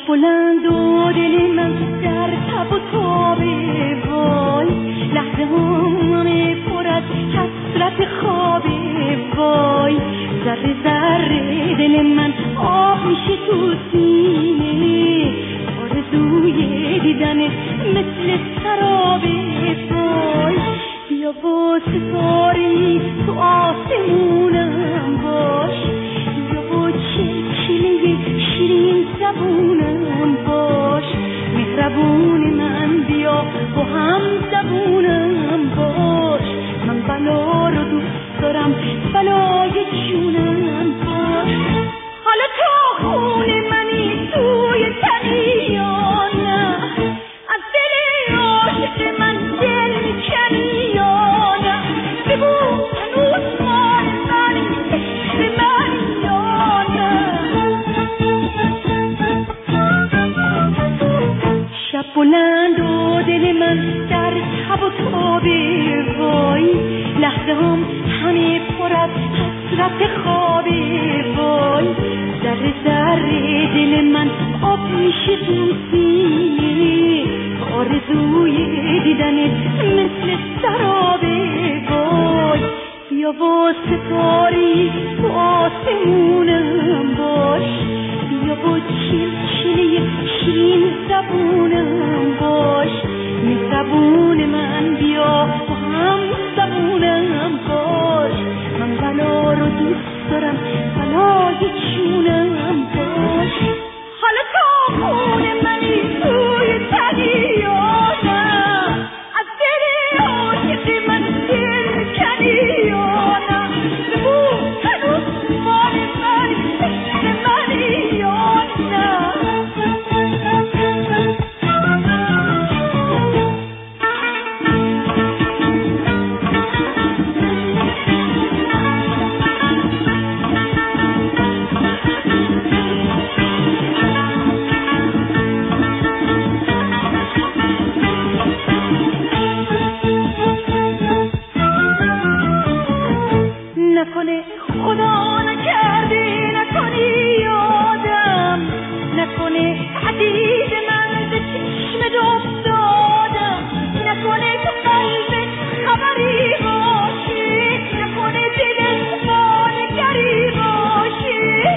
بلند و دل من در تب و تاب وای، لحظه همه پر از حسرت خواب وای، ذره ذره دل من آب میشه تو سینه، آرزوی دیدنت مثل سراب وای، بیا با ستاره تو آسمونم باش، بیا با چلچله شیرین زبونم باش، مهربون من بیا با هم زبونم باش، من بلا رو دوست دارم بلای جونم باش، حالا تو خون منی توی تنی یا نه، از دل عاشق من دل میکنی یا نه، بگو هنوز مال منی عشق من یا نه. شب بلند و دل من در تب و تاب وای، لحظه هم همه پر از حسرت خواب وای، ذره ذره دل من آب میشه تو سینه، آرزوی دیدنت مثل سراب وای، بیا با ستاره تو آسمونم باش، بیا با چلچله شیرین زبونم باش، مهربون من بیا با هم زبونم باش، من بلا رو دوست دارم بلای جونم باش، حالا تا خون منی توی تنی یا نه، از دل عاشق من دل کنی یا نه، بگو هنوز مال من عشق منی یا نه. نکنه خدا نکرده نکنی یادم، نکنه عزیز من به چشمت افتادم، نکنه تو قلبت خبری باشه، نکنه دلت مانگری باشه،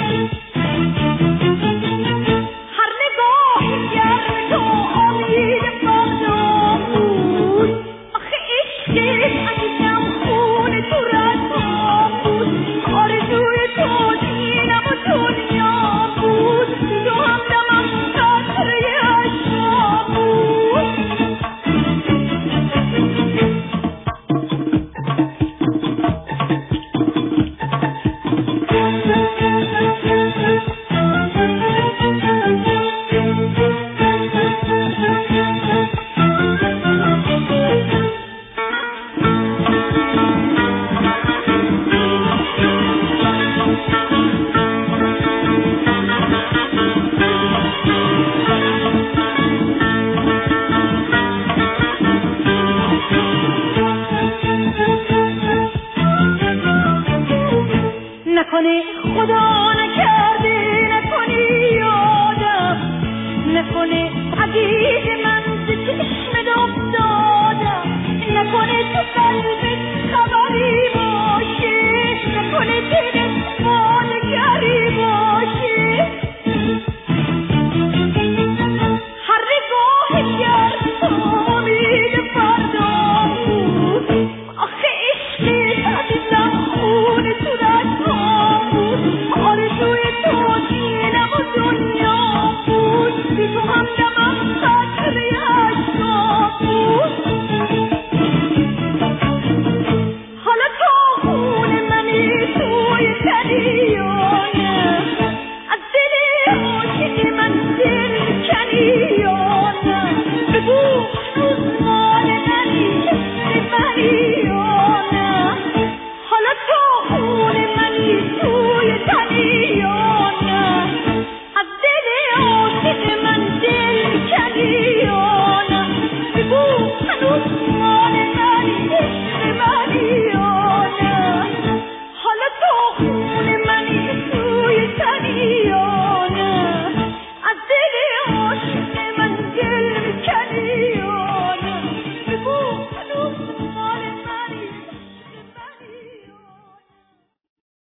هر نگاه گرم تو امید بغداد بود، آخه عشقت عزیزم خون تو رد بود، آرزوی تو دینم و دنیا بود، تو همدمم قطره عشقا بود. نکنه خدا نکرده نکنی یادم، نکنه عزیز